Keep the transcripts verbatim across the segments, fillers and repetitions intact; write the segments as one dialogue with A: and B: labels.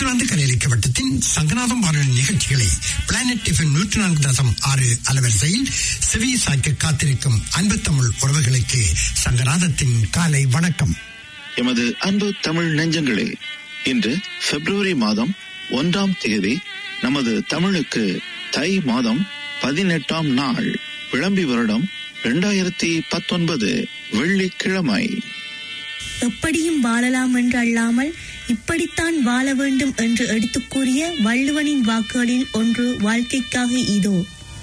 A: New Zealand கலையளிக்க வட்டத்தின் சங்கநாதம் வானொலி நிகழ்ச்சிகளை பிளானட் டிஃபன் நூற்றி நான்கு தசம் ஆறு அலவரிசையில் செவி சாய்க்க காத்திருக்கும் அன்பு தமிழ் உறவுகளுக்கு சங்கநாதத்தின் காலை வணக்கம்.
B: எமது அன்பு தமிழ் நெஞ்சங்களே, இன்று பிப்ரவரி மாதம் ஒன்றாம் தேதி, நமது தமிழுக்கு தை மாதம் பதினெட்டாம் நாள், விளம்பி வருடம் இரண்டாயிரத்தி பத்தொன்பது, வெள்ளிக்கிழமை.
C: எப்படியும் வாழலாம் என்று அல்லாமல் இப்படித்தான் வாழ வேண்டும் என்று எடுத்துக் கூறிய வள்ளுவனின் வாக்குகளில் ஒன்று வாழ்க்கைக்காக இதோ.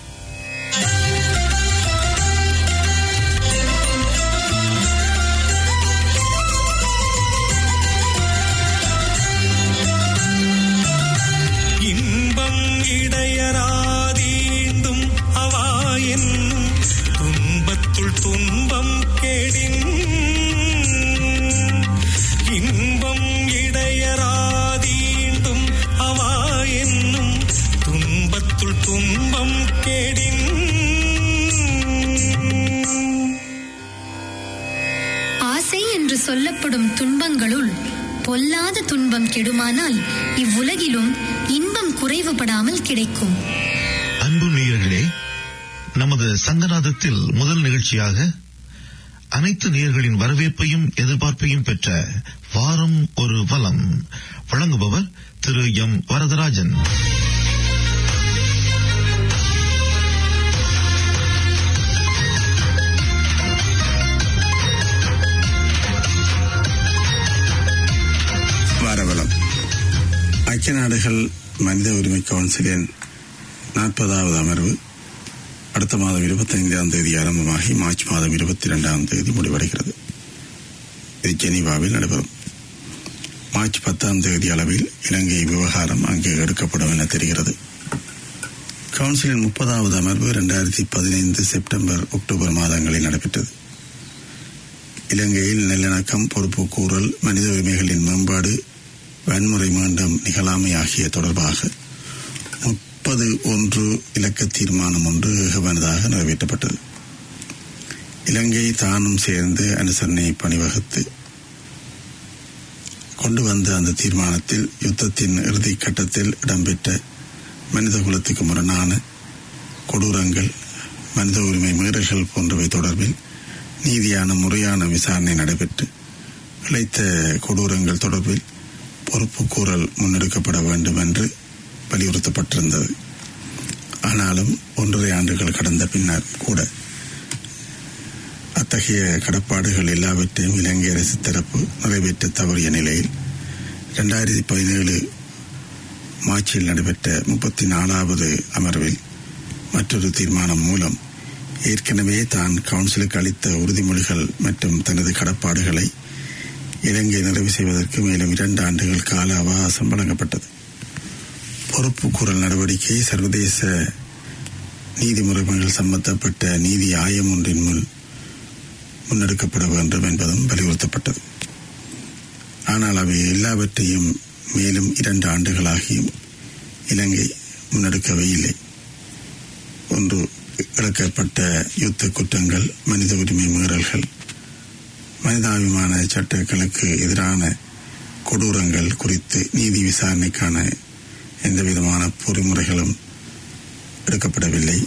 D: இன்பம் இடையராதீண்டும் அவா என்னும் துன்பத்துள் துன்பம் கேடின், இன்பம் இடையராதீண்டும் அவா என்னும் துன்பத்துள் துன்பம் கேடின்.
E: ஆசை என்று சொல்லப்படும் துன்பங்களுள் பொல்லாத துன்பம் கெடுமானால் இவ்வுலகிலும் இன்பம் குறைவுபடாமல் கிடைக்கும்.
F: அன்பு நேயர்களே, நமது சங்கநாதத்தில் முதல் நிகழ்ச்சியாக அனைத்து நேயர்களின் வரவேற்பையும் எதிர்பார்ப்பையும் பெற்ற வாரம் ஒரு வலம் வழங்குபவர் திரு எம் வரதராஜன்.
G: வாரவலம் ஐக்கிய நாடுகள் மனித உரிமை கவுன்சிலின் நாற்பதாவது அமர்வு அடுத்த மாதம் இருபத்தி ஐந்தாம் தேதி ஆரம்பமாகி மார்ச் மாதம் இருபத்தி இரண்டாம் தேதி முடிவடைகிறது. இது ஜெனீவாவில் நடைபெறும். மார்ச் பத்தாம் தேதி அளவில் இலங்கை விவகாரம் அங்கே எடுக்கப்படும் என தெரிகிறது. கவுன்சிலின் முப்பதாவது அமர்வு இரண்டாயிரத்தி பதினைந்து செப்டம்பர் அக்டோபர் மாதங்களில் நடைபெற்றது. இலங்கையில் நல்லிணக்கம், பொறுப்பு கூறல், மனித உரிமைகளின் மேம்பாடு, வன்முறை மீண்டும் நிகழாமை ஆகிய தொடர்பாக முப்பது ஒன்று இலக்க தீர்மானம் ஒன்று ஏகமனதாக நிறைவேற்றப்பட்டது. இலங்கை தானும் சேர்ந்து அனுசரணை பணிவகுத்து கொண்டு வந்த அந்த தீர்மானத்தில் யுத்தத்தின் இறுதி கட்டத்தில் இடம்பெற்ற மனித குலத்துக்கு முரணான கொடூரங்கள், மனித உரிமை மீறல்கள் போன்றவை தொடர்பில் நீதியான முறையான விசாரணை நடைபெற்று இழைத்த கொடூரங்கள் தொடர்பில் பொறுப்பு கூறல் முன்னெடுக்கப்பட வேண்டும் என்று வலியுறுத்தப்பட்டிருந்தது. ஆனாலும் ஒன்றரை ஆண்டுகள் கடந்த பின்னர் கூட அத்தகைய கடப்பாடுகள் எல்லாவற்றையும் இலங்கை அரசு தரப்பு நிறைவேற்ற தவறிய நிலையில் இரண்டாயிரத்தி பதினேழு மார்ச்சில் நடைபெற்ற முப்பத்தி நாலாவது அமர்வில் மற்றொரு தீர்மானம் மூலம் ஏற்கனவே தான் கவுன்சிலுக்கு அளித்த உறுதிமொழிகள் மற்றும் தனது கடப்பாடுகளை இலங்கை நிறைவு செய்வதற்கு மேலும் இரண்டு ஆண்டுகள் கால அவகாசம் வழங்கப்பட்டது. பொறுப்பு கூறல் நடவடிக்கை சர்வதேச நீதிமுறைகள் சம்பந்தப்பட்ட நீதி ஆயம் ஒன்றின் முன் முன்னெடுக்கப்பட வேண்டும் என்பதும் வலியுறுத்தப்பட்டது. ஆனால் அவை எல்லாவற்றையும் மேலும் இரண்டு ஆண்டுகளாகியும் இலங்கை முன்னெடுக்கவே இல்லை. ஒன்று, இழக்கப்பட்ட யுத்த குற்றங்கள், மனித உரிமை மீறல்கள், மனிதாபிமான சட்டங்களுக்கு எதிரான கொடூரங்கள் குறித்து நீதி விசாரணைக்கான எந்தவிதமான பொறிமுறைகளும் எடுக்கப்படவில்லை.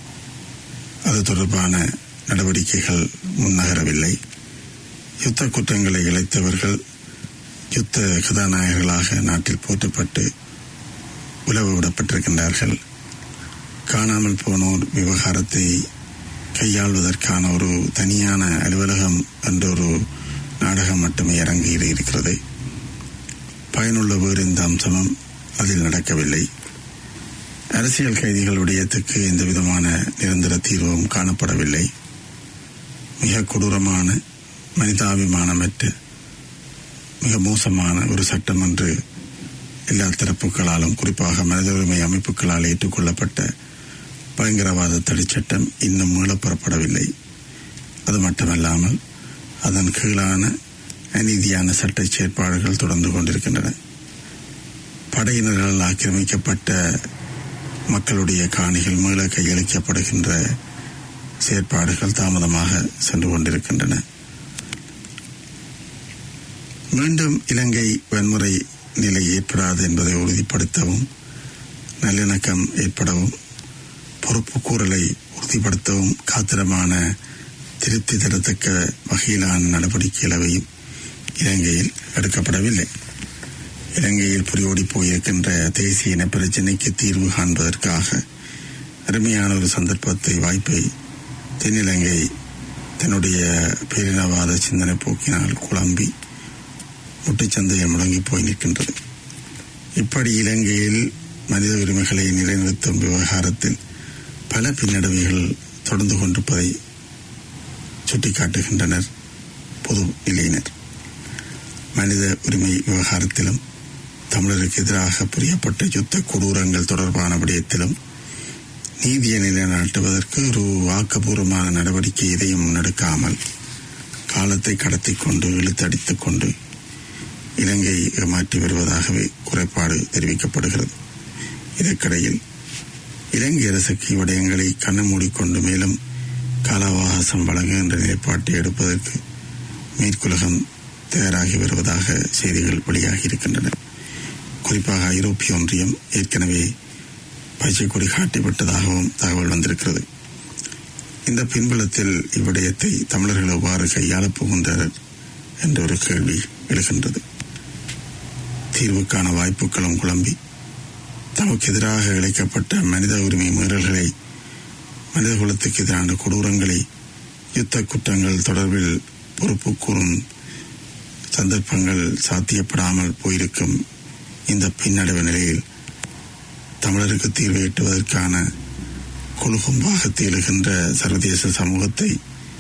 G: அது தொடர்பான நடவடிக்கைகள் முன்னகரவில்லை. யுத்த குற்றங்களை இழைத்தவர்கள் யுத்த கதாநாயகர்களாக நாட்டில் போற்றப்பட்டு உலவு விடப்பட்டிருக்கின்றார்கள். காணாமல் போனோர் விவகாரத்தை கையாள்வதற்கான ஒரு தனியான அலுவலகம் என்ற ஒரு நாடகம் மட்டுமே அரங்கி இருக்கிறது. பயனுள்ள வேறு எந்த அம்சமும் அதில் நடக்கவில்லை. அரசியல் கைதிகள் விடயத்துக்கு எந்த விதமான நிரந்தர தீர்வும் காணப்படவில்லை. மிக கொடூரமான, மனிதாபிமானமற்ற, மிக மோசமான ஒரு சட்டம் என்று எல்லா தரப்புகளாலும், குறிப்பாக மனித உரிமை அமைப்புகளால் ஏற்றுக்கொள்ளப்பட்ட பயங்கரவாத தடைச்சட்டம் இன்னும் மீளப்பெறப்படவில்லை. அது மட்டுமல்லாமல் அதன் கீழான அநீதியான சட்ட செயற்பாடுகள் தொடர்ந்து கொண்டிருக்கின்றன. படையினரால் ஆக்கிரமிக்கப்பட்ட மக்களுடைய காணிகள் மீள கையளிக்கப்படுகின்ற செயற்பாடுகள் தாமதமாக சென்று கொண்டிருக்கின்றன. மீண்டும் இலங்கை வன்முறை நிலை ஏற்படாது என்பதை உறுதிப்படுத்தவும், நல்லிணக்கம் ஏற்படவும், பொறுப்பு கூறலை உறுதிப்படுத்தவும் காத்திரமான திருப்தி தரத்தக்க வகையிலான நடவடிக்கைகளவையும் இலங்கையில் எடுக்கப்படவில்லை. இலங்கையில் புரியோடி போயிருக்கின்ற தேசிய இன பிரச்சினைக்கு தீர்வு காண்பதற்காக அருமையான ஒரு சந்தர்ப்பத்தை, வாய்ப்பை தென்னிலங்கை தன்னுடைய பேரினவாத சிந்தனை போக்கினால் குழம்பி முட்டுச்சந்தையை முடங்கி போய் நிற்கின்றது. இப்படி இலங்கையில் மனித உரிமைகளை நிலைநிறுத்தும் விவகாரத்தில் பல பின்னடைவுகள் தொடர்ந்து கொண்டிருப்பதை சுட்டிக்காட்டுகின்றனர் பொது நிலையினர். மனித உரிமை விவகாரத்திலும் தமிழருக்கு எதிராக புரியப்பட்ட யுத்த கொடூரங்கள் தொடர்பான விடயத்திலும் நீதியை நிலைநாட்டுவதற்கு ஒரு ஆக்கப்பூர்வமான நடவடிக்கை எதையும் முன்னெடுக்காமல் காலத்தை கடத்தி கொண்டு இழுத்தடித்துக் கொண்டு இலங்கை ஏமாற்றி வருவதாகவே குறைபாடு தெரிவிக்கப்படுகிறது. இதற்கிடையில் இலங்கை அரசுக்கு விடயங்களை கண்ணு மூடிக்கொண்டு மேலும் கால அவகாசம் வழங்குகின்ற நிலைப்பாட்டை எடுப்பதற்கு மேற்குலகம் தயாராகி வருவதாக செய்திகள் வெளியாகி இருக்கின்றன. குறிப்பாக ஐரோப்பிய ஒன்றியம் ஏற்கனவே பச்சை கொடி காட்டிவிட்டதாகவும் தகவல் வந்திருக்கிறது. இந்த பின்புலத்தில் இவ்விடயத்தை தமிழர்கள் எவ்வாறு கையாளப் போகின்றனர் என்ற ஒரு கேள்வி எழுகின்றது. தீர்வுக்கான வாய்ப்புகளும் குழம்பி தமக்கு எதிராக இழைக்கப்பட்ட மனித உரிமை மீறல்களை, மனித குலத்துக்கு எதிரான கொடூரங்களை, யுத்த குற்றங்கள் தொடர்பில் பொறுப்பு கூறும் சந்தர்ப்பங்கள் சாத்தியப்படாமல் போயிருக்கும் இந்த பின்னடைவு நிலையில் தமிழருக்கு தீர்வு எட்டுவதற்கான குழுகும்பாக திகழ்கின்ற சர்வதேச சமூகத்தை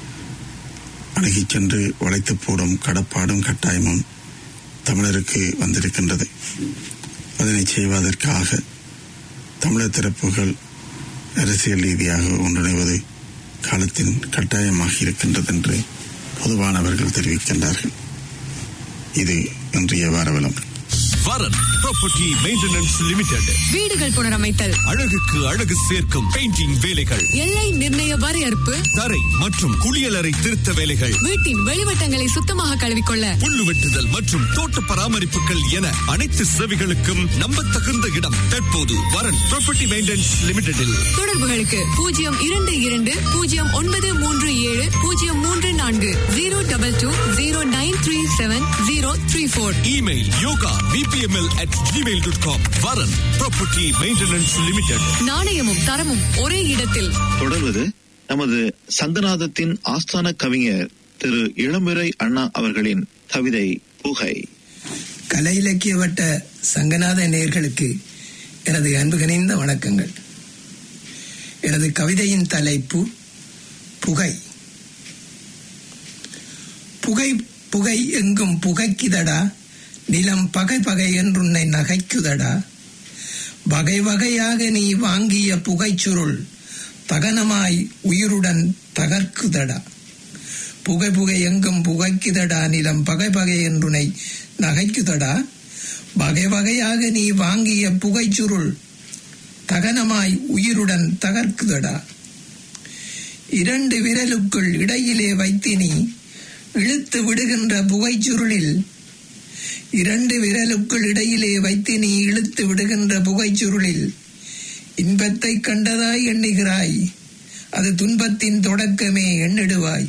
G: அணுகிச் சென்று வளைத்து போடும் கடப்பாடும் கட்டாயமும் தமிழருக்கு வந்திருக்கின்றது. அதனை செய்வதற்காக தமிழர் தரப்புகள் அரசியல் ரீதியாக ஒன்றிணைவது காலத்தின் கட்டாயமாக இருக்கின்றது என்று பொதுவானவர்கள் தெரிவிக்கின்றார்கள். இது இன்றைய வாரவலம்.
H: வரன் ப்ராப்பர்ட்டி மெயின்டெனன்ஸ் லிமிடெட்.
I: வீடுகள் புனரமைத்தல்,
H: அழகுக்கு அழகு சேர்க்கும் பெயிண்டிங் வேலைகள்,
I: எல்லை நிர்ணய வரையறுப்பு,
H: தரை மற்றும் குளியலறை திருத்த வேலைகள்,
I: வீட்டின் வெளிவட்டங்களை சுத்தமாக கழுவிக்கொள்ள,
H: புல்லு வெட்டுதல் மற்றும் தோட்ட பராமரிப்புகள் என அனைத்து சேவைகளுக்கும் நம்பத்தகுந்த இடம் தற்போது வரன் ப்ராப்பர்ட்டி மெயின்டெனன்ஸ் லிமிடெடில்.
I: தொடர்புகளுக்கு பூஜ்ஜியம் இரண்டு இரண்டு பூஜ்ஜியம் ஒன்பது மூன்று ஏழு பூஜ்ஜியம் மூன்று நான்கு zero double two zero nine three seven zero three four.
H: Email Yoga BPML at Gmail dot com. Varan property maintenance limited.
I: நாணயமும் தரமும் ஒரே இடத்தில்.
B: தொடர்வது நமது சங்கநாதத்தின் ஆஸ்தான கவிஞர் திரு இளம்பிறை அண்ணா அவர்களின் கவிதை புகை.
J: கலை இலக்கிய வட்ட சங்கநாத நேயர்களுக்கு எனது அன்பு கனிந்த வணக்கங்கள். எனது கவிதையின் தலைப்பு புகை. புகை புகை எங்கும் புகைக்குதடா, நிலம் பகை பகை என்றுன்னை நகைக்குதடா, வகை வகையாக நீ வாங்கிய புகைச்சுருள் தகனமாய் உயிருடன் தகர்க்குதடா. புகை புகை எங்கும் புகைக்குதடா, நிலம் பகை பகை என்றுனை நகைக்குதடா, வகை வகையாக நீ வாங்கிய புகைச்சுருள் தகனமாய் உயிருடன் தகர்க்குதடா. இரண்டு விரலுக்குள் இடையிலே வைத்து நீ இழுத்து விடுகின்ற புகைச்சுருளில் இரண்டு விரலுக்குள் இடையிலே வைத்து நீ இழுத்து விடுகின்ற புகைச்சுருளில் இன்பத்தை கண்டதாய் எண்ணுகிறாய், அது துன்பத்தின் தொடக்கமே எண்ணிடுவாய்.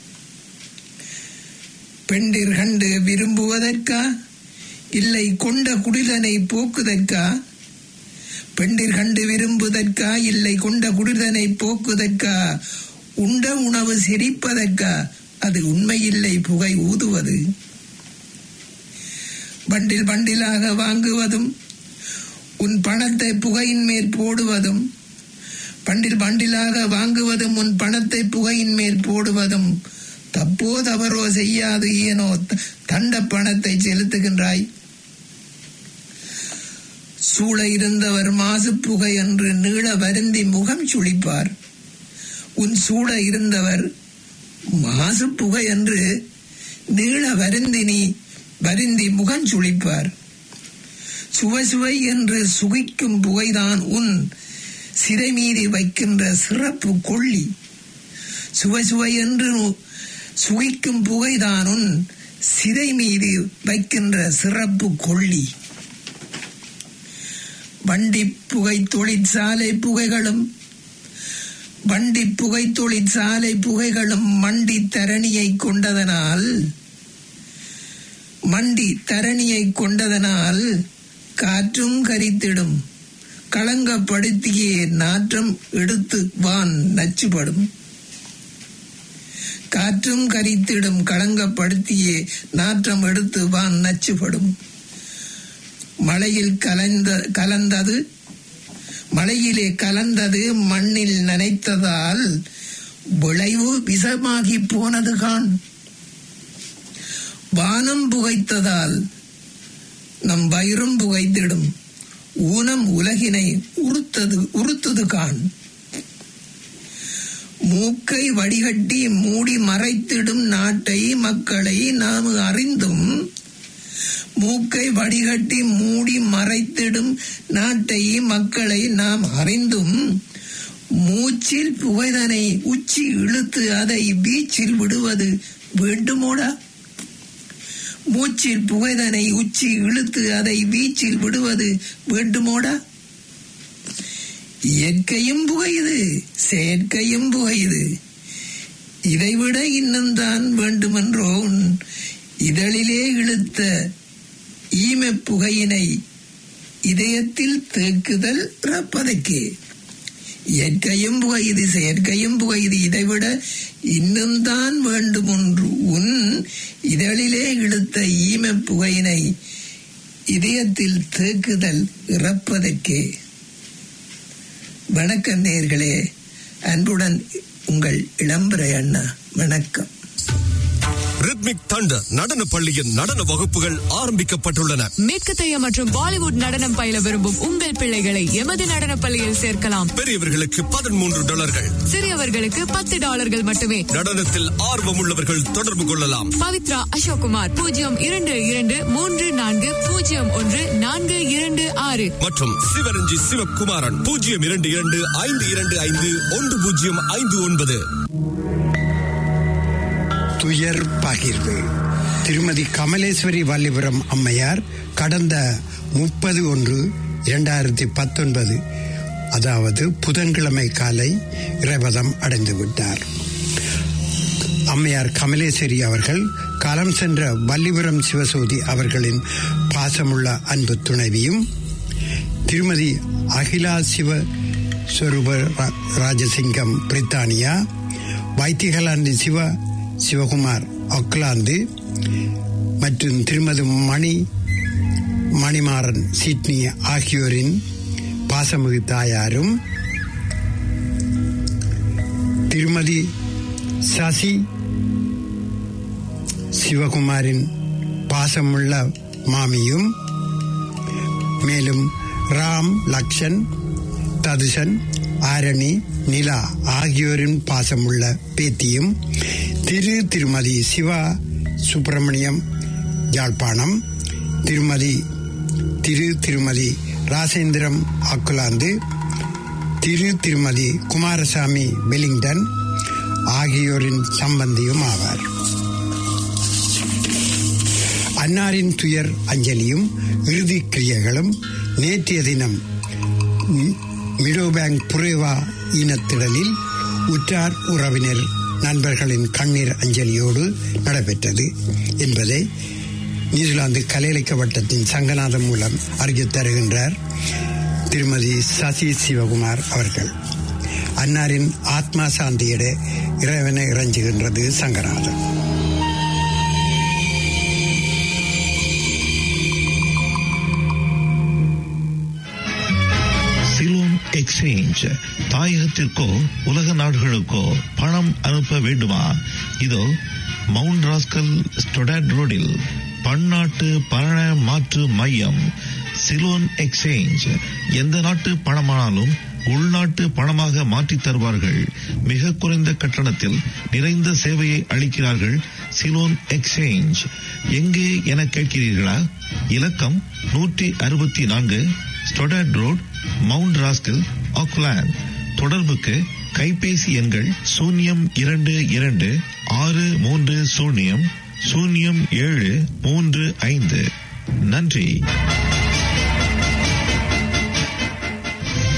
J: பெண்டிர் கண்டு விரும்புவதற்கா, இல்லை கொண்ட குடிதனை போக்குதற்கா? பெண்டிர் கண்டு விரும்புவதற்கா, இல்லை கொண்ட குடிதனை போக்குதற்கா? உண்ட உணவு செரிப்பதற்கா? அது உண்மையில்லை புகை ஊதுவது. பண்டில் பண்டிலாக வாங்குவதும் உன் பணத்தை புகையின் மேல் போடுவதும், பண்டில் பண்டிலாக வாங்குவதும் உன் பணத்தை புகையின் மேல் போடுவதும் தப்போ தவறோ செய்யாது, ஏனோ தண்ட பணத்தை செலுத்துகின்றாய். சூழ இருந்தவர் மாசு புகை என்று நீள வருந்தி முகம் சுளிப்பார். உன் சூழ இருந்தவர் மாசு புகை என்று நீள வருந்தி நீ வருந்தி முகம் சுளிப்பார். சுவை சுவை என்று சுகிக்கும் புகைதான் உன் சிறை மீது வைக்கின்ற சிறப்பு கொள்ளி. சுவை சுவை என்று சுகிக்கும் புகைதான் உன் சிறை மீது வைக்கின்ற சிறப்பு கொள்ளி. வண்டி புகை தொழிற்சாலை புகைகளும் வண்டி புகை தொழிற்சாலை புகைகளும் மண்டி தரணியை கொண்டதனால் மண்டி தரணியை கொண்டதனால் காற்றும் கரித்திடும், களங்கப்படுத்தியே நாற்றம் எடுத்து வான் நச்சுப்படும். காற்றும் கரித்திடும், களங்கப்படுத்தியே நாற்றம் எடுத்து வான் நச்சுப்படும். மழையில் கலந்த கலந்தது மழையிலே கலந்தது மண்ணில் நனைத்ததால் விளைவு விஷமாகி போனது காண். வானம் புகைத்ததால் நம் வயிறும் புகைத்திடும், ஊனம் உலகினை உறுத்தது உறுத்தது காண். மூக்கை வடிகட்டி மூடி மறைத்திடும் நாட்டை மக்களை நாம் அறிந்தும் மூக்கை வடிகட்டி மூடி மறைத்திடும் நாட்டை மக்களை நாம் அறிந்தும் மூச்சில் புகைதனை உச்சி இழுத்து அதை வீச்சில் விடுவது வேண்டுமோடா? மூச்சில் புகைதனை உச்சி இழுத்து அதை வீச்சில் விடுவது வேண்டுமோடா? இயற்கையும் புகையுது, செயற்கையும் புகையுது. இதைவிட இன்னும் தான் வேண்டுமென்றோ இதழிலே இழுத்த ஈம புகையினை இதயத்தில் தேக்குதல் இறப்பதற்கே. இயற்கையும் புகையுது, செயற்கையும் புகையுது. இதைவிட இன்னும் தான் வேண்டும் ஒன்று உன் இதழிலே இழுத்த ஈம புகையினை இதயத்தில் தேக்குதல் இறப்பதற்கே. வணக்கம் நேயர்களே, அன்புடன் உங்கள் இளம்பரை அண்ணா. வணக்கம்.
H: ரித்மிக் தண்டர் நடன பள்ளியின் நடன வகுப்புகள் ஆரம்பிக்கப்பட்டுள்ளன.
I: மேற்கத்தைய மற்றும் பாலிவுட் நடனம் பயில விரும்பும் உங்கள் பிள்ளைகளை எமது நடன பள்ளியில் சேர்க்கலாம்.
H: பெரியவர்களுக்கு பதிமூன்று டாலர்கள்,
I: சிறியவர்களுக்கு பத்து டாலர்கள் மட்டுமே.
H: நடனத்தில் ஆர்வம் உள்ளவர்கள் தொடர்பு கொள்ளலாம்.
I: பவித்ரா அசோக்குமார் பூஜ்ஜியம் இரண்டு இரண்டு மூன்று நான்கு பூஜ்ஜியம் ஒன்று நான்கு இரண்டு ஆறு
H: மற்றும் சிவரஞ்சி சிவகுமாரன் பூஜ்ஜியம் இரண்டு இரண்டு ஐந்து இரண்டு ஐந்து ஒன்று பூஜ்ஜியம் ஐந்து ஒன்பது.
A: துயர் பகிர்வு. திருமதி கமலேஸ்வரி வல்லிபுரம் அம்மையார் கடந்த முப்பது ஒன்று இரண்டாயிரத்தி பத்தொன்பது அதாவது புதன்கிழமை காலை இறைவதம் அடைந்து விட்டார். அம்மையார் கமலேஸ்வரி அவர்கள் காலம் சென்ற வல்லிபுரம் சிவசோதி அவர்களின் பாசமுள்ள அன்பு துணைவியும், திருமதி அகிலா சிவ ஸ்வரூப ராஜசிங்கம் பிரித்தானியா, வைத்திகலாந்து சிவ சிவகுமார் ஆக்லாந்து மற்றும் திருமதி மணி மணிமாறன் சிட்னி ஆகியோரின் பாசமிகு தாயாரும், திருமதி சசி சிவகுமாரின் பாசமுள்ள மாமியும், மேலும் ராம், லக்ஷன், ததுசன், ஆரணி, நிலா ஆகியோரின் பாசமுள்ள பேத்தியும், திரு திருமதி சிவா சுப்பிரமணியம் யாழ்ப்பாணம், திருமதி திரு திருமதி ராசேந்திரம் ஆக்குலாந்து, திரு திருமதி குமாரசாமி வெலிங்டன் ஆகியோரின் சம்பந்தியும் ஆவார். அன்னாரின் துயர் அஞ்சலியும் இறுதி கிரியைகளும் நேற்றைய தினம் மிடோபேங்க் புரேவா இனத்திடலில் உற்றார் உறவினர் நண்பர்களின் கண்ணீர் அஞ்சலியோடு நடைபெற்றது என்பதை நியூசிலாந்து கலையிலக்க வட்டத்தின் சங்கநாதம் மூலம் அறிவித்து தருகின்றார் திருமதி சசி சிவகுமார் அவர்கள். அன்னாரின் ஆத்மா சாந்தியிட இறைவனை இறைஞ்சுகின்றது சங்கநாதம்.
F: எக்ஸ்சேஞ்ச் தாயகத்திற்கோ உலக நாடுகளுக்கோ பணம் அனுப்ப வேண்டுமா? இதோ மவுண்ட் ராஸ்கல் ஸ்டொடாட் ரோடில் பன்னாட்டு பண மாற்று மையம் சிலோன் எக்ஸ்சேஞ்ச். எந்த நாட்டு பணமானாலும் உள்நாட்டு பணமாக மாற்றி தருவார்கள். மிக குறைந்த கட்டணத்தில் நிறைந்த சேவையை அளிக்கிறார்கள். சிலோன் எக்ஸ்சேஞ்ச் எங்கே என கேட்கிறீர்களா? இலக்கம் நூற்றி அறுபத்தி நான்கு Stoddard road, mount Roskill, Auckland. தொடர்புக்கு கைபேசி எண்கள் சூன்யம் இரண்டு இரண்டு ஆறு மூன்று சூன்யம் சூன்யம் ஏழு மூன்று ஐந்து. நன்றி.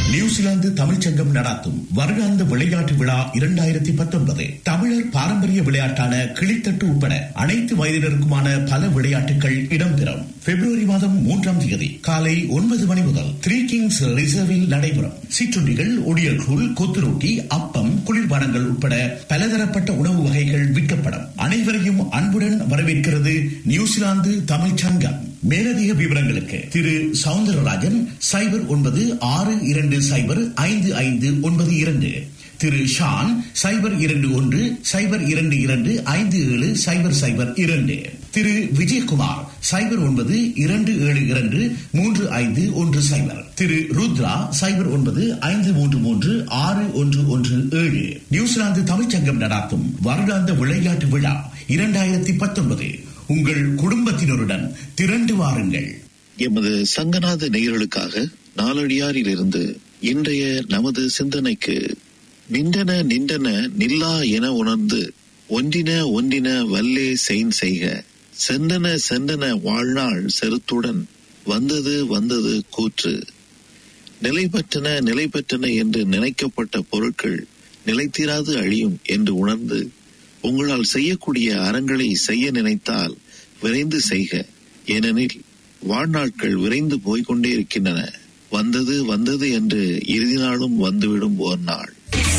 K: நியூசிலாந்து தமிழ்ச்சங்கம் நடாத்தும் வருடாந்த விளையாட்டு விழா இரண்டாயிரத்தி பத்தொன்பது தமிழர் பாரம்பரிய விளையாட்டான கிளித்தட்டு உட்பட அனைத்து வயதினருக்குமான பல விளையாட்டுகள் இடம்பெறும். பிப்ரவரி மாதம் மூன்றாம் தேதி காலை ஒன்பது மணி முதல் த்ரீ கிங்ஸ் ரிசர்வில் நடைபெறும். சிற்றுண்டிகள், ஒடியல்கூழ், கொத்துரோட்டி, அப்பம், குளிர்பானங்கள் உட்பட பலதரப்பட்ட உணவு வகைகள் விற்கப்படும். அனைவரையும் அன்புடன் வரவேற்கிறது நியூசிலாந்து தமிழ்ச்சங்கம். மேலதிக விவரங்களுக்கு திரு சவுந்தரராஜன் சைபர் ஒன்பது ஆறு இரண்டு சைபர் ஐந்து ஐந்து ஒன்பது இரண்டு, திரு ஷான் சைபர் இரண்டு ஒன்று சைபர் இரண்டு இரண்டு ஐந்து ஏழு சைபர் சைபர் இரண்டு, திரு விஜயகுமார் சைபர் ஒன்பது இரண்டு ஏழு இரண்டு மூன்று ஐந்து ஒன்று சைபர், திரு ருத்ரா சைபர் ஒன்பது ஐந்து மூன்று மூன்று ஆறு ஒன்று ஒன்று ஏழு. நியூசிலாந்து தமிழ்ச்சங்கம் நடாத்தும் வருடாந்த விளையாட்டு விழா இரண்டாயிரத்தி பத்தொன்பது. உங்கள் குடும்பத்தினருடன் திரண்டு வாருங்கள்.
B: எமது சங்கநாத நேயர்களுக்காக நாலடியாரில் இருந்து இன்றைய நமது சிந்தனைக்கு நின்றன நின்றன நில்லா என உணர்ந்து ஒன்றின ஒன்றின வல்லே செயின் செய்க சென்றன சென்றன வாழ்நாள் செருத்துடன் வந்தது வந்தது கூற்று. நிலை பெற்றன நிலை பெற்றன என்று நினைக்கப்பட்ட பொருட்கள் நிலைத்திராது அழியும் என்று உணர்ந்து உங்களால் செய்யக்கூடிய அறங்களை செய்ய நினைத்தால் விரைந்து செய்க. ஏனெனில் வாழ்நாட்கள் விரைந்து போய்கொண்டே இருக்கின்றன. வந்தது வந்தது என்று இறுதி நாளும் வந்துவிடும் ஓர் நாள்.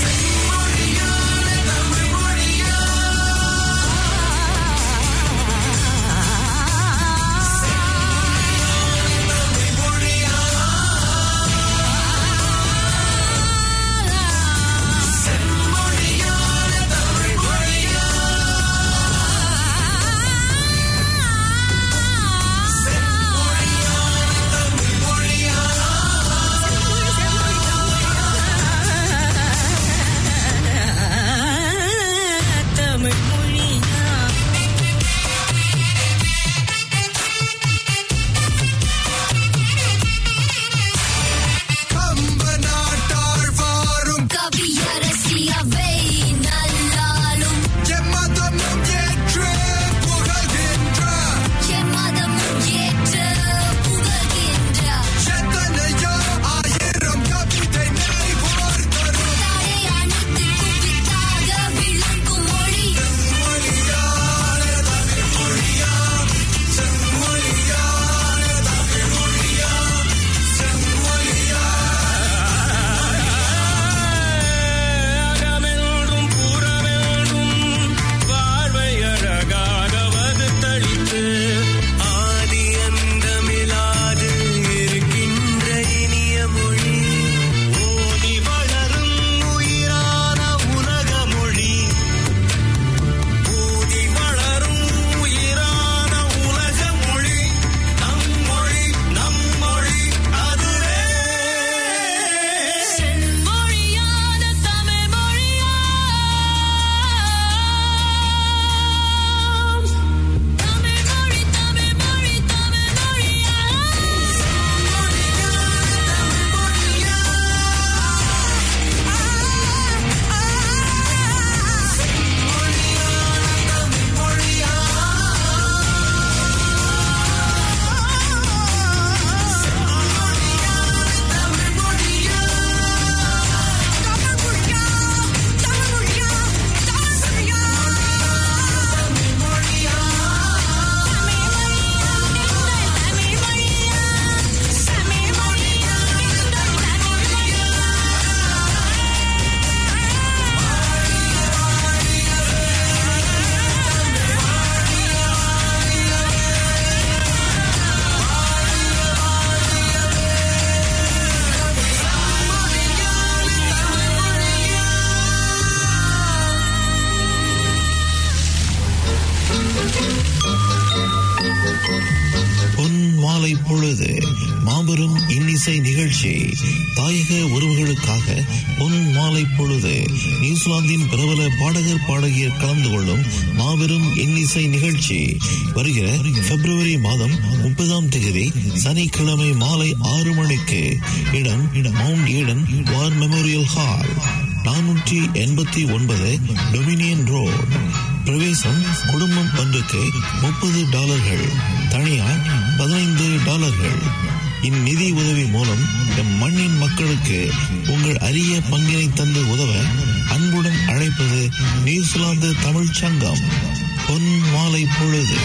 F: பொழுது மாபெரும் இன்னிசை நிகழ்ச்சி தாயக உறவுகளுக்காக பொன் மாலை பொழுது நியூசிலாந்தின் பிரபல பாடகர் பாடகியர் கலந்து கொள்ளும் மாபெரும் இன்னிசை நிகழ்ச்சி வருகிற பிப்ரவரி மாதம் முப்பதாம் தேதி சனிக்கிழமை மாலை ஆறு மணிக்கு. இடம் mount Eden war memorial hall, நானூற்றி எண்பத்தி ஒன்பது டொமினியன் ரோட். பிரவேசம் குடும்பம் ஒன்றுக்கு முப்பது டாலர்கள், தனியார் பதினைந்து டாலர்கள். இந்நிதி உதவி மூலம் எம் மண்ணின் மக்களுக்கு உங்கள் அரிய பங்கினை தந்து உதவ அன்புடன் அழைப்பது நியூசிலாந்து தமிழ் சங்கம். பொன் மாலை பொழுது.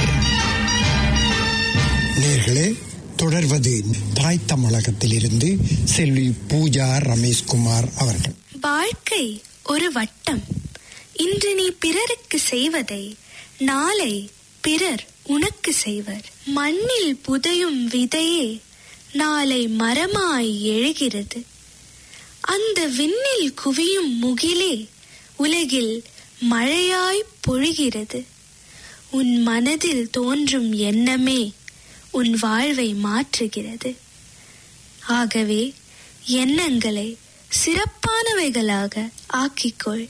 A: நேர்களே, தொடர்வது தாய் தமிழகத்தில் இருந்து செல்வி பூஜா ரமேஷ்குமார் அவர்கள்.
L: வாழ்க்கை ஒரு வட்டம். இன்று நீ பிறருக்கு செய்வதை நாளை பிறர் உனக்கு செய்வர். மண்ணில் புதையும் விதையே நாளை மரமாய் எழுகிறது. அந்த விண்ணில் குவியும் முகிலே உலகில் மழையாய் பொழிகிறது. உன் மனதில் தோன்றும் எண்ணமே உன் வாழ்வை மாற்றுகிறது. ஆகவே எண்ணங்களை சிறப்பானவைகளாக ஆக்கிக்கொள்.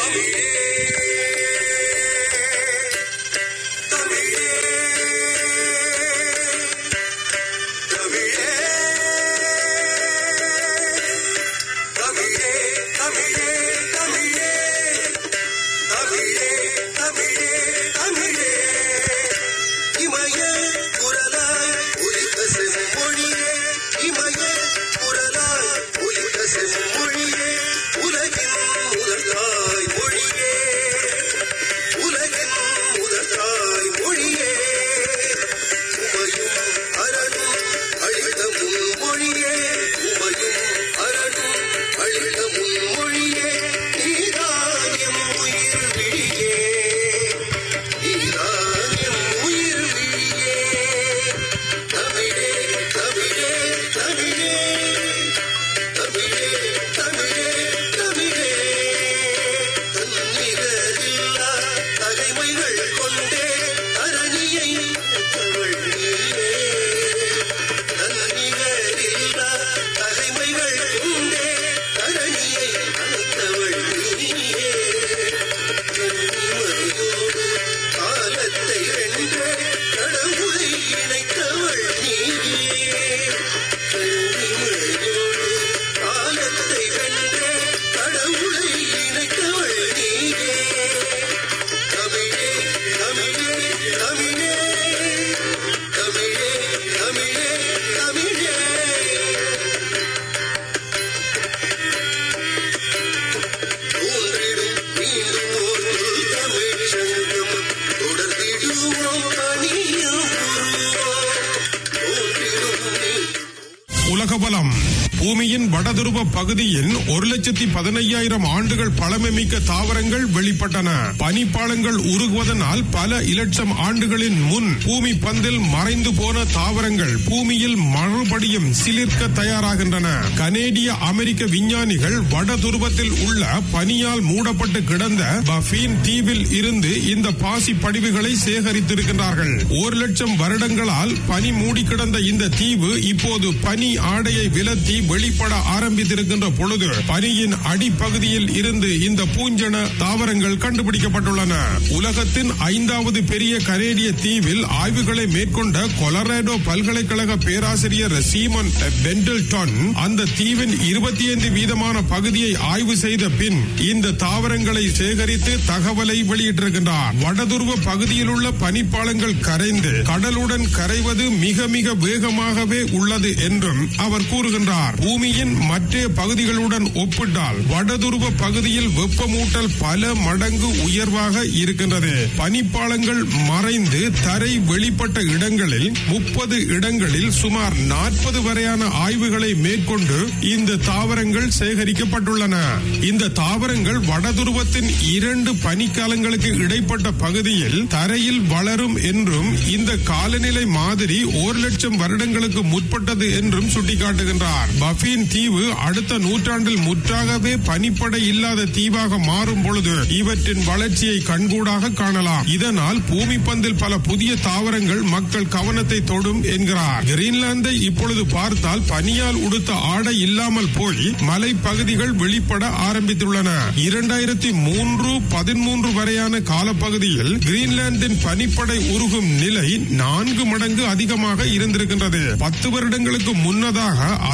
M: உலகபலம். பூமியின் வடதுருவ பகுதியின் ஒரு லட்சத்தி பதினையாயிரம் ஆண்டுகள் பழமைமிக்க தாவரங்கள் வெளிப்பட்டன. பனிப்பாளங்கள் உருகுவதனால் பல இலட்சம் ஆண்டுகளின் முன் பூமி பந்தில் மறைந்து போன தாவரங்கள் பூமியில் மறுபடியும் சிலிர்க்க தயாராகின்றன. கனேடிய அமெரிக்க விஞ்ஞானிகள் வடதுருவத்தில் உள்ள பனியால் மூடப்பட்டு கிடந்த பஃபீன் தீவில் இருந்து இந்த பாசி படிவுகளை சேகரித்திருக்கிறார்கள். ஒரு லட்சம் வருடங்களால் பனி மூடி கிடந்த இந்த தீவு இப்போது பனி ஆடையை விலத்தி வெளிப்பட ஆரம்பித்திருக்கின்ற பொழுது பனியின் அடிப்பகுதியில் இருந்து இந்த பூஞ்சன தாவரங்கள் கண்டுபிடிக்கப்பட்டுள்ளன. உலகத்தின் ஐந்தாவது பெரிய கனேடிய தீவில் ஆய்வுகளை மேற்கொண்ட கொலராடோ பல்கலைக்கழக பேராசிரியர் சீமன் பெண்டல்டன் அந்த தீவின் இருபத்தி ஐந்து வீதமான பகுதியை ஆய்வு செய்த பின் இந்த தாவரங்களை சேகரித்து தகவலை வெளியிட்டிருக்கின்றார். வடதுருவ பகுதியில் உள்ள பனிப்பாளங்கள் கரைந்து கடலுடன் கரைவது மிக மிக வேகமாகவே உள்ளது என்றும் அவர் கூறுகின்றார். பூமியின் மற்ற பகுதிகளுடன் ஒப்பிட்டால் வடதுருவ பகுதியில் வெப்பமூட்டல் பல மடங்கு உயர்வாக இருக்கின்றது. பனிப்பாளங்கள் மறைந்து தரை வெளிப்பட்ட இடங்களில் முப்பது இடங்களில் சுமார் நாற்பது வரையான ஆய்வுகளை மேற்கொண்டு இந்த தாவரங்கள் சேகரிக்கப்பட்டுள்ளன. இந்த தாவரங்கள் வடதுருவத்தின் இரண்டு பனிக்காலங்களுக்கு இடைப்பட்ட பகுதியில் தரையில் வளரும் என்றும் இந்த காலநிலை மாதிரி ஒரு லட்சம் வருடங்களுக்கு முற்பட்டது என்றும் சுட்டிக்காட்டுகின்றார். பஃபீன் தீவு அடுத்த நூற்றாண்டில் முற்றாகவே பனிப்படை இல்லாத தீவாக மாறும் பொழுது இவற்றின் வளர்ச்சியை கண்கூடாக காணலாம். இதனால் பூமி பந்தில் பல புதிய தாவரங்கள் மக்கள் கவனத்தை தொடும் என்கிறார். கிரீன்லாந்தை இப்பொழுது பார்த்தால் பனியால் உடுத்த ஆடை இல்லாமல் போய் மலை பகுதிகள் வெளிப்பட ஆரம்பித்துள்ளன. இரண்டாயிரத்தி மூன்று பதிமூன்று வரையான காலப்பகுதியில் கிரீன்லாந்தின் பனிப்படை உருகும் நிலை நான்கு மடங்கு அதிகமாக இருந்திருக்கின்றது. பத்து வருடங்களுக்கு முன்னதாக, அதாவது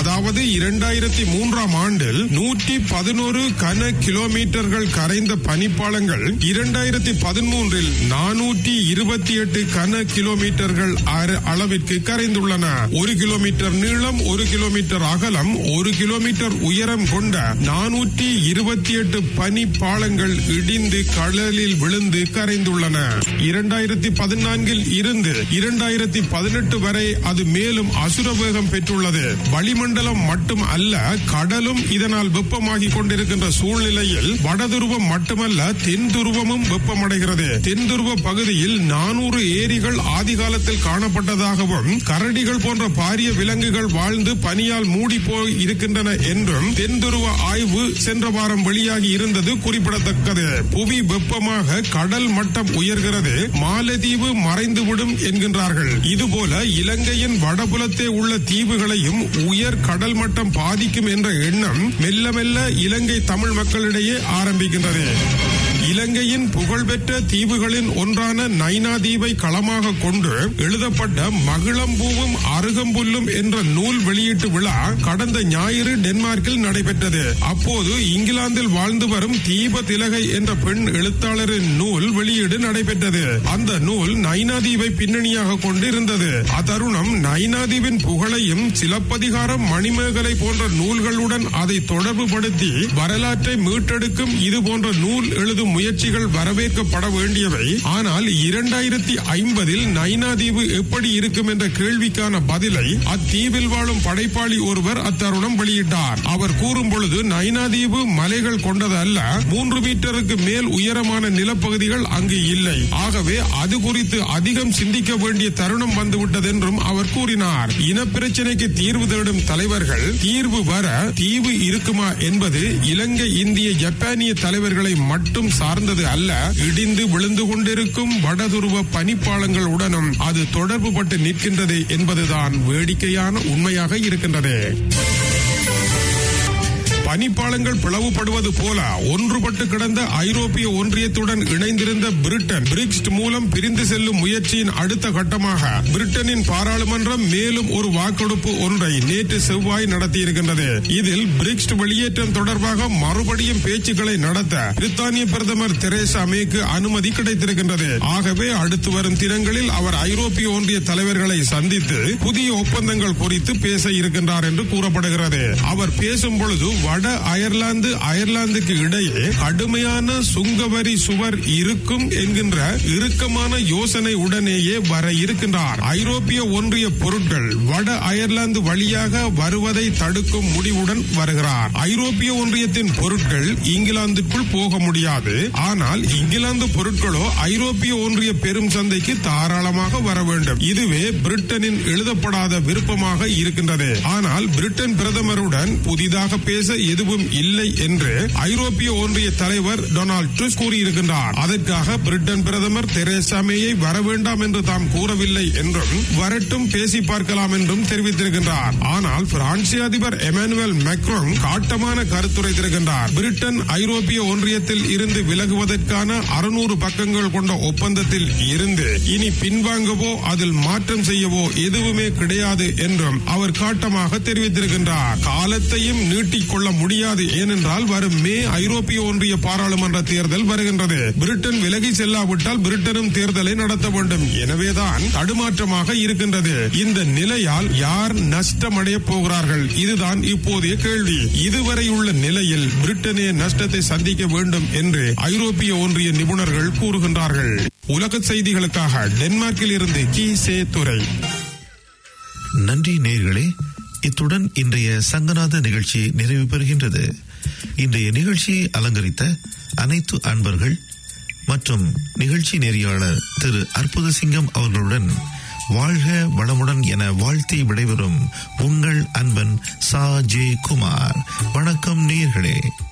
M: அதாவது இரண்டாயிரத்தி மூன்றாம் ஆண்டில் நூற்றி பதினோரு கன கிலோமீட்டர்கள் கரைந்த பனிப்பாளங்கள் இரண்டாயிரத்தி பதிமூன்றில் நானூற்றி இருபத்தி எட்டு கன கிலோமீட்டர்கள் அளவிற்கு கரைந்துள்ளன. ஒரு கிலோமீட்டர் நீளம், ஒரு கிலோமீட்டர் அகலம், ஒரு கிலோமீட்டர் உயரம் கொண்ட நானூற்றி இருபத்தி எட்டு பனி பாலங்கள் இடிந்து கடலில் விழுந்து கரைந்துள்ளன. இரண்டாயிரத்தி பதினான்கில் இருந்து இரண்டாயிரத்தி பதினெட்டு வரை அது மேலும் அசுர வேகம் பெற்றுள்ளது. வளிமண்டலம் மட்டும் அல்ல, கடலும் இதனால் வெப்பமாகி கொண்டிருக்கின்ற சூழ்நிலையில் வடதுருவம் மட்டுமல்ல, தென் துருவமும் வெப்பமடைகிறது. தென் துருவ பகுதியில் நானூறு ஏரிகள் ஆதி காலத்தில் காணப்பட்டதாகவும் கரடிகள் போன்ற பாரிய விலங்குகள் வாழ்ந்து பனியால் மூடி போய் இருக்கின்றன என்றும் தென் துருவ ஆய்வு சென்ற வாரம் வெளியாகி இருந்தது குறிப்பிடத்தக்கது. புவி வெப்பமாக கடல் மட்டம் உயர்கிறது, மாலத்தீவு மறைந்துவிடும் என்கின்றார்கள். இதுபோல இலங்கையின் வடபுலத்தே உள்ள தீவுகளையும் உயர் கடல் மட்டம் பாதிக்கும் என்ற எண்ணம் மெல்ல மெல்ல இலங்கை தமிழ் மக்களிடையே ஆரம்பிக்கின்றது. இலங்கையின் புகழ்பெற்ற தீவுகளின் ஒன்றான நைனா தீவை களமாக கொண்டு எழுதப்பட்ட மகிழம்பூவும் அருகம்புல்லும் என்ற நூல் வெளியீட்டு விழா கடந்த ஞாயிறு டென்மார்க்கில் நடைபெற்றது. அப்போது இங்கிலாந்தில் வாழ்ந்து வரும் தீப திலகை என்ற பெண் எழுத்தாளரின் நூல் வெளியீடு நடைபெற்றது. அந்த நூல் நைனா தீவை பின்னணியாக கொண்டு இருந்தது. அத்தருணம் நைனா தீவின் புகழையும் சிலப்பதிகாரம், மணிமேகலை போன்ற நூல்களுடன் அதை தொடர்பு படுத்தி வரலாற்றை மீட்டெடுக்கும் இது போன்ற நூல் எழுதும் முயற்சிகள் வரவேற்கப்பட வேண்டியவை. ஆனால் இரண்டாயிரத்தி ஐம்பதில் நைனா தீவு எப்படி இருக்கும் என்ற கேள்விக்கான பதிலை அத்தீவில் வாழும் படைப்பாளி ஒருவர் அத்தருணம் வெளியிட்டார். அவர் கூறும் பொழுது, நைனா தீவு மலைகள் கொண்டது அல்ல, மூன்று மீட்டருக்கு மேல் உயரமான நிலப்பகுதிகள் அங்கு இல்லை. ஆகவே அது குறித்து அதிகம் சிந்திக்க வேண்டிய தருணம் வந்துவிட்டது என்றும் அவர் கூறினார். இனப்பிரச்சனைக்கு தீர்வு தேடும் தலைவர்கள் தீர்வு வர தீவு இருக்குமா என்பது இலங்கை, இந்திய, ஜப்பானிய தலைவர்களை மட்டும் சார்ந்தது அல்ல. இடிந்து விழுந்து கொண்டிருக்கும் வடதுருவ பனிப்பாளங்களுடனும் அது தொடர்பு பட்டு நிற்கின்றது என்பதுதான் வேடிக்கையான உண்மையாக இருக்கின்றது. பனிப்பாளங்கள் பிளவுபடுவது போல ஒன்றுபட்டு கிடந்த ஐரோப்பிய ஒன்றியத்துடன் இணைந்திருந்த பிரிட்டன் பிரிக்ஸ் மூலம் பிரிந்து செல்லும் முயற்சியின் அடுத்த கட்டமாக பிரிட்டனின் பாராளுமன்றம் மேலும் ஒரு வாக்கெடுப்பு ஒன்றை நேற்று செவ்வாய் நடத்தியிருக்கின்றது. இதில் பிரிக்ஸ் வெளியேற்றம் தொடர்பாக மறுபடியும் பேச்சுக்களை நடத்த பிரித்தானிய பிரதமர் தெரேசா மேக்கு அனுமதி கிடைத்திருக்கின்றது. ஆகவே அடுத்து வரும் தினங்களில் அவர் ஐரோப்பிய ஒன்றிய தலைவர்களை சந்தித்து புதிய ஒப்பந்தங்கள் குறித்து பேச இருக்கின்றார் என்று கூறப்படுகிறது. அவர் பேசும் பொழுது வட அயர்லாந்து அயர்லாந்துக்கு இடையே கடுமையான சுங்கவரி சுவர் இருக்கும் என்கின்ற இறுக்கமான யோசனை உடனேயே வர இருக்கின்றார். ஐரோப்பிய ஒன்றிய பொருட்கள் வட அயர்லாந்து வழியாக வருவதை தடுக்கும் முடிவுடன் வருகிறார். ஐரோப்பிய ஒன்றியத்தின் பொருட்கள் இங்கிலாந்துக்குள் போக முடியாது. ஆனால் இங்கிலாந்து பொருட்களோ ஐரோப்பிய ஒன்றிய பெரும் சந்தைக்கு தாராளமாக வர வேண்டும். இதுவே பிரிட்டனின் எழுதப்படாத விருப்பமாக இருக்கின்றது. ஆனால் பிரிட்டன் பிரதமருடன் புதிதாக பேச எதுவும் இல்லை என்று ஐரோப்பிய ஒன்றிய தலைவர் டொனால்ட் ட்ரம்ப் கூறியிருக்கின்றார். அதற்காக பிரிட்டன் பிரதமர் தெரேசா மேயை வர வேண்டாம் என்று தாம் கூறவில்லை என்றும் வரட்டும் பேசி பார்க்கலாம் என்றும் தெரிவித்திருக்கின்றார். ஆனால் பிரான்ஸ் அதிபர் எமானுவேல் மேக்ரோன் காட்டமான கருத்துரைத்திருக்கின்றார். பிரிட்டன் ஐரோப்பிய ஒன்றியத்தில் இருந்து விலகுவதற்கான அறுநூறு பக்கங்கள் கொண்ட ஒப்பந்தத்தில் இருந்து இனி பின்வாங்கவோ அதில் மாற்றம் செய்யவோ எதுவுமே கிடையாது என்றும் அவர் காட்டமாக தெரிவித்திருக்கின்றார். காலத்தையும் நீட்டிக்கொள்ள முடியாது. ஏனென்றால் வரும் மே ஐரோப்பிய ஒன்றிய பாராளுமன்ற தேர்தல் வருகின்றது. பிரிட்டன் விலகி செல்லாவிட்டால் பிரிட்டனும் தேர்தலை நடத்த வேண்டும். எனவேதான் தடுமாற்றமாக இருக்கின்றது. இந்த நிலையால் யார் நஷ்டமடைய போகிறார்கள்? இதுதான் இப்போதைய கேள்வி. இதுவரை உள்ள நிலையில் பிரிட்டனே நஷ்டத்தை சந்திக்க வேண்டும் என்று ஐரோப்பிய ஒன்றிய நிபுணர்கள் கூறுகின்றார்கள். உலக செய்திகளுக்காக டென்மார்க்கில் இருந்து கி சே துரை.
F: நன்றி நேயர்களே. இத்துடன் இன்றைய சங்கநாத நிகழ்ச்சி நிறைவு பெறுகின்றது. இன்றைய நிகழ்ச்சியை அலங்கரித்த அனைத்து அன்பர்கள் மற்றும் நிகழ்ச்சி நெறியாளர் திரு அற்புத சிங்கம் அவர்களுடன் வாழ்க வளமுடன் என வாழ்த்தி விடைபெறும் உங்கள் அன்பன் சா ஜே குமார். வணக்கம் நேயர்களே.